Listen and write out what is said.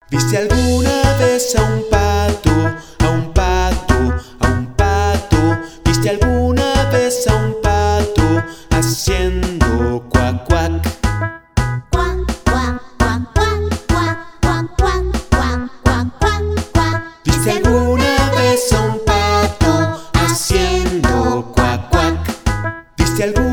¿Viste alguna vez a un pato, a un pato, a un pato? ¿Viste alguna vez a un pato haciendo cuac, cuac? Cuac, cuac, cuac, cuac, cuac, cuac, cuac, cuac, cuac, cuac. ¿Viste alguna vez a un pato haciendo cuac, cuac? ¿Viste alguna